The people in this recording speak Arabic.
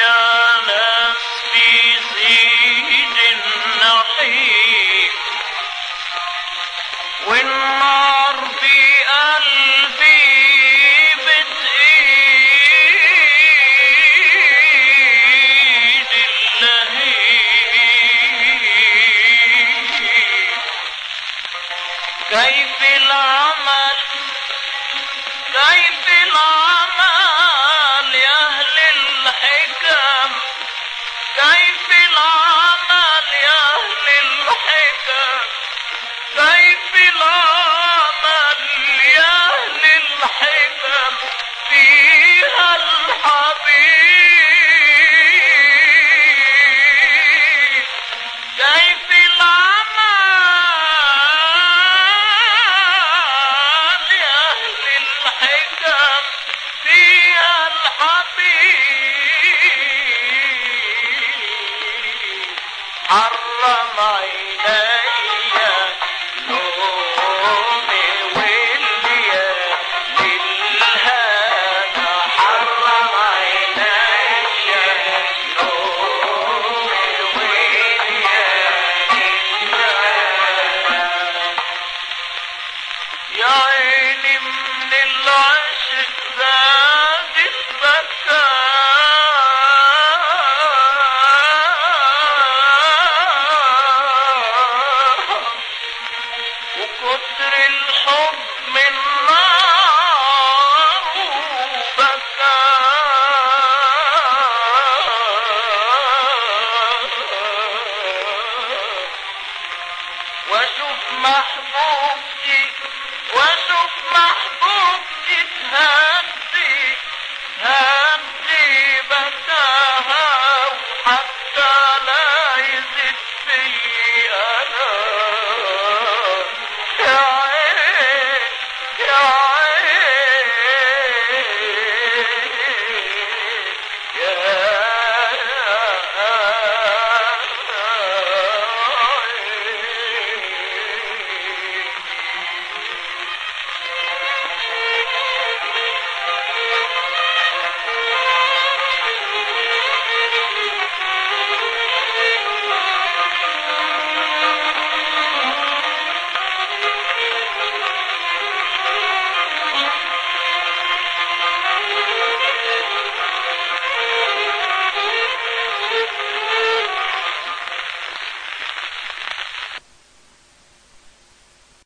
يا ناس في زيد النحيم والنار في قلبي بتقيد اللهيب. كيف العمل كيف العمل يا أهل الحكم، كيف العمل يا أهل الحكم، كيف العمل يا أهل الحكم فيها الحبيب. كيف العمل يا أهل الحكم فيها الحبيب. حرم عيني